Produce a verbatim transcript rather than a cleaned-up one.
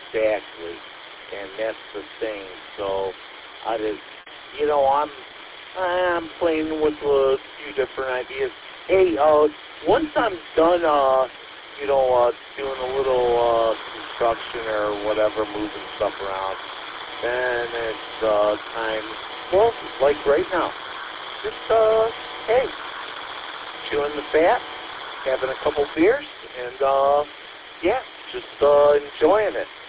exactly. And that's the thing. So, I just, you know, I'm, I'm playing with a few different ideas. Hey, uh, once I'm done, uh, you know, uh, doing a little uh, construction or whatever, moving stuff around, then it's uh, time, well, like right now, just, uh, hey, chewing the fat, having a couple beers, and, uh, yeah, just uh, enjoying it.